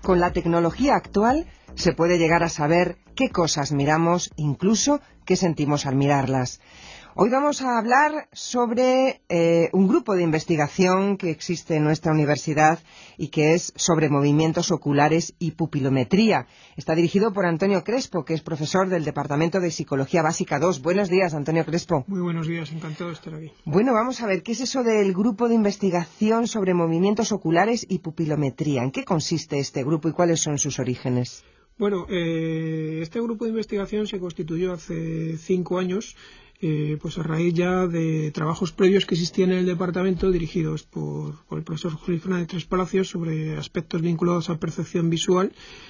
Con la tecnología actual se puede llegar a saber qué cosas miramos, incluso qué sentimos al mirarlas. Hoy vamos a hablar sobre un grupo de investigación que existe en nuestra universidad y que es sobre movimientos oculares y pupilometría. Está dirigido por Antonio Crespo, que es profesor del Departamento de Psicología Básica 2. Buenos días, Antonio Crespo. Muy buenos días, encantado de estar aquí. Bueno, vamos a ver, ¿qué es eso del grupo de investigación sobre movimientos oculares y pupilometría? ¿En qué consiste este grupo y cuáles son sus orígenes? Bueno, este grupo de investigación se constituyó hace 5 años, pues a raíz ya de trabajos previos que existían en el departamento dirigidos por el profesor José Fernández Tres Palacios sobre aspectos vinculados a percepción visual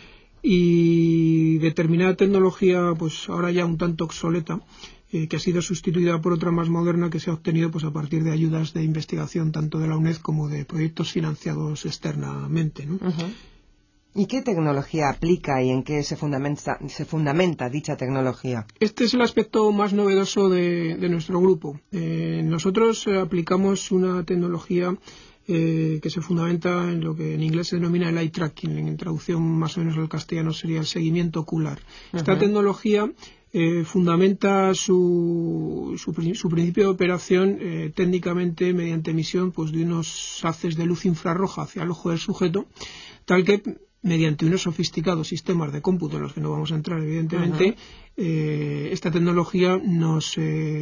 y determinada tecnología, pues ahora ya un tanto obsoleta, que ha sido sustituida por otra más moderna que se ha obtenido pues a partir de ayudas de investigación tanto de la UNED como de proyectos financiados externamente, ¿no? Uh-huh. ¿Y qué tecnología aplica y en qué se fundamenta dicha tecnología? Este es el aspecto más novedoso de nuestro grupo. Nosotros aplicamos una tecnología que se fundamenta en lo que en inglés se denomina el eye tracking, en traducción más o menos al castellano sería el seguimiento ocular. Uh-huh. Esta tecnología fundamenta su principio de operación técnicamente mediante emisión pues, de unos haces de luz infrarroja hacia el ojo del sujeto, tal que mediante unos sofisticados sistemas de cómputo en los que no vamos a entrar evidentemente, esta tecnología nos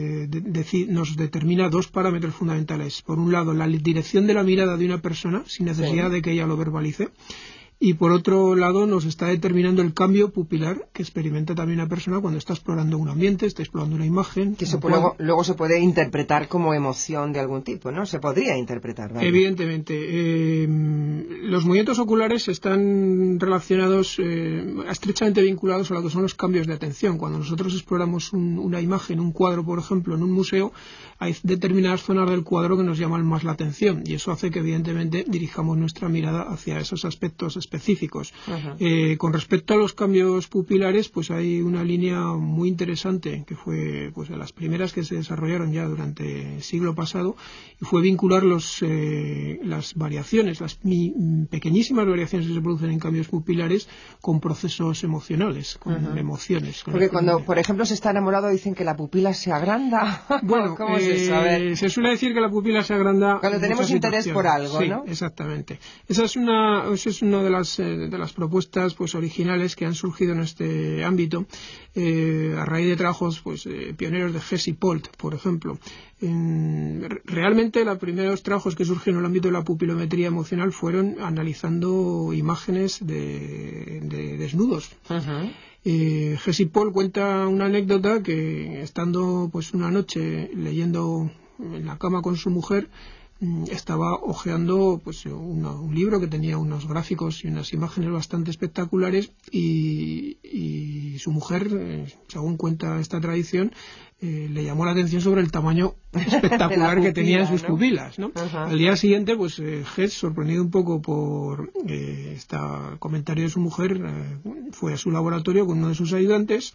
determina dos parámetros fundamentales. Por un lado, la dirección de la mirada de una persona sin necesidad de que ella lo verbalice. Y por otro lado nos está determinando el cambio pupilar que experimenta también una persona cuando está explorando un ambiente, está explorando una imagen. Que luego se puede interpretar como emoción de algún tipo, ¿no? Se podría interpretar, ¿vale? Evidentemente. Los movimientos oculares están relacionados, estrechamente vinculados a lo que son los cambios de atención. Cuando nosotros exploramos una imagen, un cuadro, por ejemplo, en un museo, hay determinadas zonas del cuadro que nos llaman más la atención y eso hace que evidentemente dirijamos nuestra mirada hacia esos aspectos específicos. Uh-huh. Con respecto a los cambios pupilares, pues hay una línea muy interesante que fue pues de las primeras que se desarrollaron ya durante el siglo pasado y fue vincular las variaciones, las pequeñísimas variaciones que se producen en cambios pupilares con procesos emocionales, con emociones. Porque cuando, por ejemplo, se está enamorado dicen que la pupila se agranda. Bueno, ¿cómo es eso? A ver. Se suele decir que la pupila se agranda cuando tenemos interés por algo, sí, ¿no? Exactamente. Esa es una de las propuestas pues originales que han surgido en este ámbito a raíz de trabajos pues pioneros de Hess y Polt, por ejemplo. Realmente los primeros trabajos que surgieron en el ámbito de la pupilometría emocional fueron analizando imágenes de desnudos. Uh-huh. Hess y Polt cuenta una anécdota que estando pues una noche leyendo en la cama con su mujer estaba hojeando pues un libro que tenía unos gráficos y unas imágenes bastante espectaculares y su mujer, según cuenta esta tradición, le llamó la atención sobre el tamaño espectacular pupila, que tenía en sus pupilas, ¿no? Uh-huh. Al día siguiente, pues Hess, sorprendido un poco por este comentario de su mujer, fue a su laboratorio con uno de sus ayudantes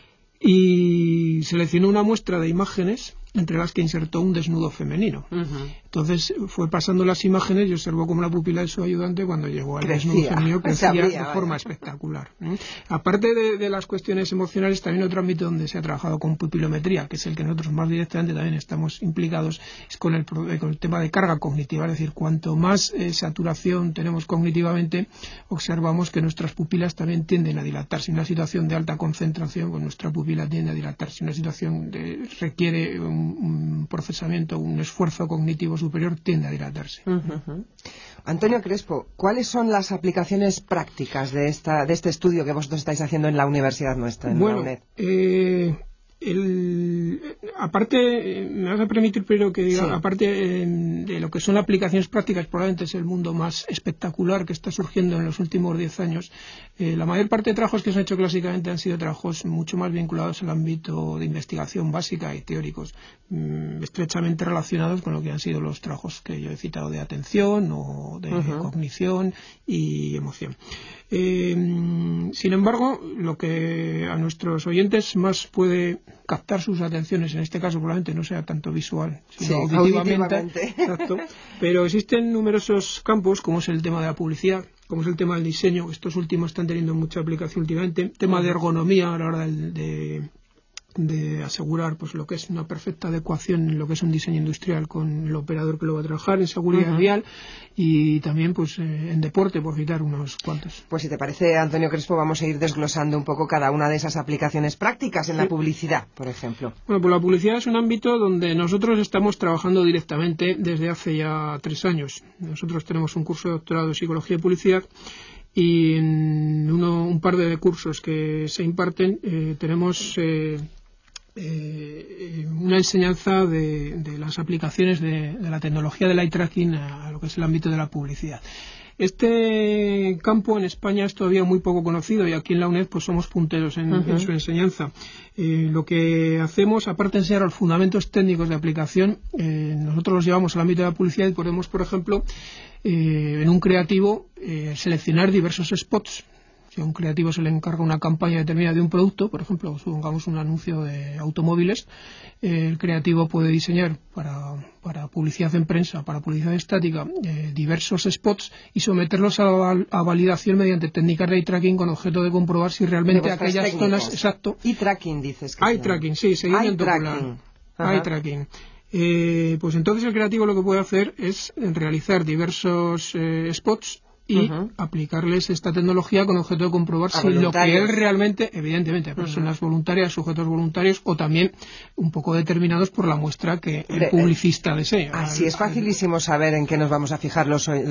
y seleccionó una muestra de imágenes entre las que insertó un desnudo femenino. Uh-huh. Entonces fue pasando las imágenes y observó cómo la pupila de su ayudante cuando llegó al desnudo femenino crecía de forma espectacular. Aparte de las cuestiones emocionales, también otro ámbito donde se ha trabajado con pupilometría, que es el que nosotros más directamente también estamos implicados, es con el tema de carga cognitiva, es decir, cuanto más saturación tenemos cognitivamente, observamos que nuestras pupilas también tienden a dilatarse. En una situación de alta concentración, pues nuestra pupila tiende a dilatarse. En una situación requiere un procesamiento, un esfuerzo cognitivo superior, tiende a dilatarse. Uh-huh. Antonio Crespo, ¿cuáles son las aplicaciones prácticas de este estudio que vosotros estáis haciendo en la universidad nuestra, en la UNED? Aparte, me vas a permitir primero que diga, sí. Aparte de lo que son aplicaciones prácticas, probablemente es el mundo más espectacular que está surgiendo en los últimos 10 años. La mayor parte de trabajos que se han hecho clásicamente han sido trabajos mucho más vinculados al ámbito de investigación básica y teóricos, estrechamente relacionados con lo que han sido los trabajos que yo he citado de atención o de cognición y emoción. Sin embargo, lo que a nuestros oyentes más puede captar sus atenciones, en este caso probablemente no sea tanto visual, sino auditivamente. Exacto. Pero existen numerosos campos, como es el tema de la publicidad, como es el tema del diseño. Estos últimos están teniendo mucha aplicación últimamente. Tema de ergonomía a la hora de asegurar pues lo que es una perfecta adecuación en lo que es un diseño industrial con el operador que lo va a trabajar, en seguridad vial y también pues en deporte, por citar unos cuantos. Pues si te parece, Antonio Crespo, vamos a ir desglosando un poco cada una de esas aplicaciones prácticas en la publicidad, por ejemplo. Bueno, pues la publicidad es un ámbito donde nosotros estamos trabajando directamente desde hace ya 3 años. Nosotros tenemos un curso de doctorado de Psicología y Publicidad y en un par de cursos que se imparten tenemos una enseñanza de las aplicaciones de la tecnología del eye tracking a lo que es el ámbito de la publicidad. Este campo en España es todavía muy poco conocido y aquí en la UNED pues somos punteros en su enseñanza. Lo que hacemos, aparte de enseñar los fundamentos técnicos de aplicación, nosotros los llevamos al ámbito de la publicidad y podemos, por ejemplo, en un creativo seleccionar diversos spots. Si a un creativo se le encarga una campaña determinada de un producto, por ejemplo, supongamos un anuncio de automóviles, el creativo puede diseñar para publicidad en prensa, para publicidad estática, diversos spots y someterlos a validación mediante técnicas de eye tracking con objeto de comprobar si realmente aquellas zonas... Exacto. Eye tracking, dices que eye tracking, sí, seguimiento ocular. Eye tracking. Pues entonces el creativo lo que puede hacer es realizar diversos spots y aplicarles esta tecnología con objeto de comprobar si lo que él realmente, evidentemente, a personas voluntarias, sujetos voluntarios o también un poco determinados por la muestra que el publicista desea. Así es facilísimo saber en qué nos vamos a fijar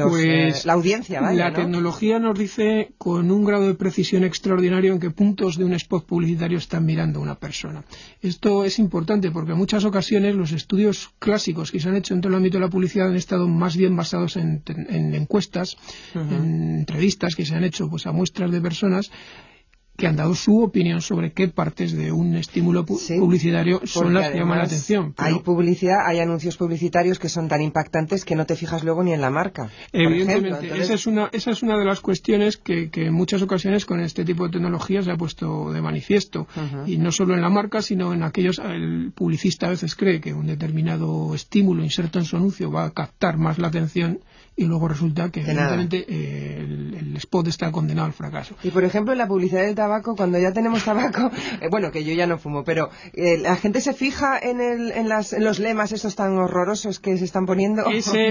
la audiencia, ¿vale? La tecnología nos dice con un grado de precisión extraordinario en qué puntos de un spot publicitario están mirando una persona. Esto es importante porque en muchas ocasiones los estudios clásicos que se han hecho en todo el ámbito de la publicidad han estado más bien basados en encuestas, en entrevistas que se han hecho pues a muestras de personas que han dado su opinión sobre qué partes de un estímulo publicitario son las que llaman la atención. Hay publicidad, hay anuncios publicitarios que son tan impactantes que no te fijas luego ni en la marca. Evidentemente, esa es una de las cuestiones que en muchas ocasiones con este tipo de tecnologías se ha puesto de manifiesto. Y no solo en la marca, sino en aquellos... El publicista a veces cree que un determinado estímulo inserto en su anuncio va a captar más la atención y luego resulta que evidentemente el spot está condenado al fracaso. Y por ejemplo en la publicidad del tabaco, cuando ya tenemos tabaco, bueno, que yo ya no fumo, pero la gente se fija en los lemas esos tan horrorosos que se están poniendo.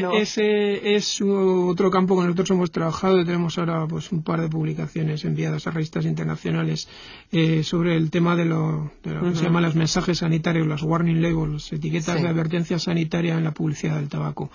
Ese es otro campo que nosotros hemos trabajado y tenemos ahora pues un par de publicaciones enviadas a revistas internacionales sobre el tema de lo que se llaman los mensajes sanitarios, las warning labels, etiquetas de advertencia sanitaria en la publicidad del tabaco.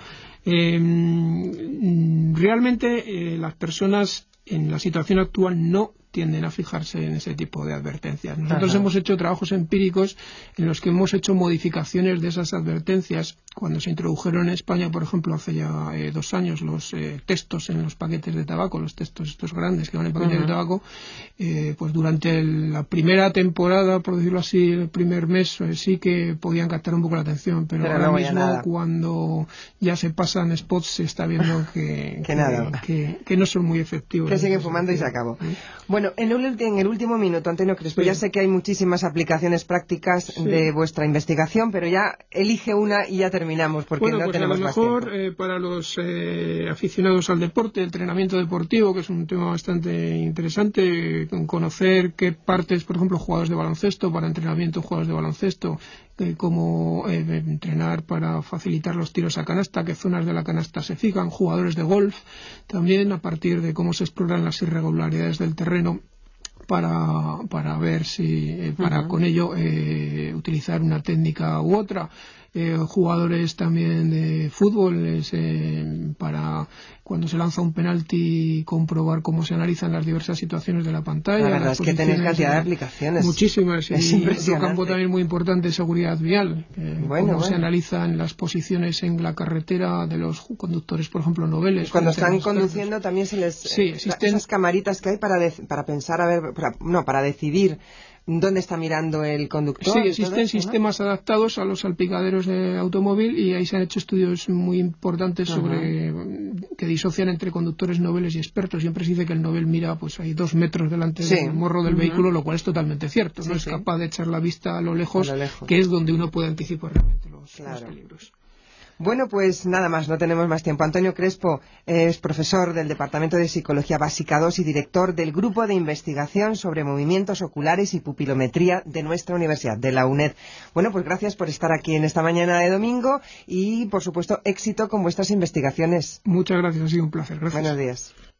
Realmente las personas en la situación actual no tienden a fijarse en ese tipo de advertencias. Nosotros hemos hecho trabajos empíricos en los que hemos hecho modificaciones de esas advertencias. Cuando se introdujeron en España, por ejemplo, hace ya 2 años, los textos en los paquetes de tabaco, los textos estos grandes que van en paquetes de tabaco, pues durante la primera temporada, por decirlo así, el primer mes, sí que podían captar un poco la atención, pero ahora mismo cuando ya se pasan spots se está viendo que no son muy efectivos. Que siguen fumando y se acabó. Bueno, en el último minuto, Antonio Crespo, ya sé que hay muchísimas aplicaciones prácticas de vuestra investigación, pero ya elige una y ya terminamos, porque no tenemos más tiempo. A lo mejor para los aficionados al deporte, el entrenamiento deportivo, que es un tema bastante interesante, conocer qué partes, por ejemplo, jugadores de baloncesto, para entrenamiento jugadores de baloncesto, cómo entrenar para facilitar los tiros a canasta, qué zonas de la canasta se fijan, jugadores de golf, también a partir de cómo se exploran las irregularidades del terreno para ver si con ello utilizar una técnica u otra. Jugadores también de fútbol para cuando se lanza un penalti comprobar cómo se analizan las diversas situaciones de la pantalla. La verdad es que tenéis cantidad de aplicaciones. Muchísimas. Y otro campo también muy importante es seguridad vial. Cómo se analizan las posiciones en la carretera de los conductores, por ejemplo, noveles. Cuando están conduciendo también se les... existen esas camaritas que hay para pensar, para decidir dónde está mirando el conductor. Sí, existen sistemas adaptados a los salpicaderos de automóvil y ahí se han hecho estudios muy importantes sobre que disocian entre conductores noveles y expertos. Siempre se dice que el novel mira pues hay 2 metros delante del morro del vehículo, lo cual es totalmente cierto. No es capaz de echar la vista a lo lejos, que es donde uno puede anticipar realmente los peligros. Bueno, pues nada más, no tenemos más tiempo. Antonio Crespo es profesor del Departamento de Psicología Básica 2 y director del Grupo de Investigación sobre Movimientos Oculares y Pupilometría de nuestra universidad, de la UNED. Bueno, pues gracias por estar aquí en esta mañana de domingo y, por supuesto, éxito con vuestras investigaciones. Muchas gracias, ha sido un placer. Gracias. Buenos días.